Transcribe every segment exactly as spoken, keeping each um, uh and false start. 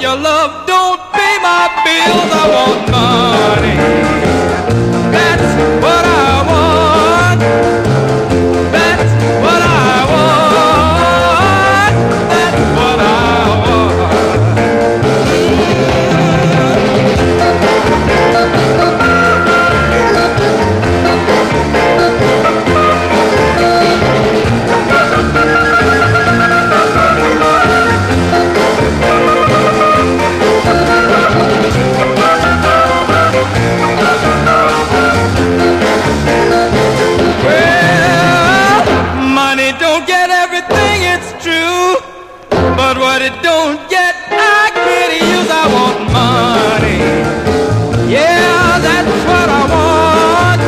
your love, don't pay my bills. I want money. That's what I want. That's what I want. That's what I want. But what it don't get, I can't use. I want money. Yeah, that's what I want.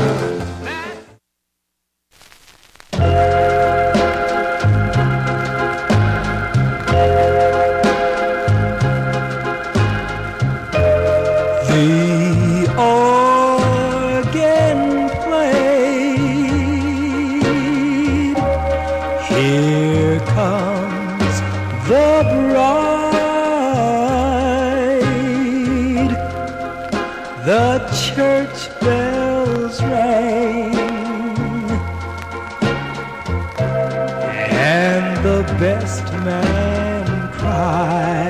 The organ played. Here comes the bride. The church bells rang, and the best man cried.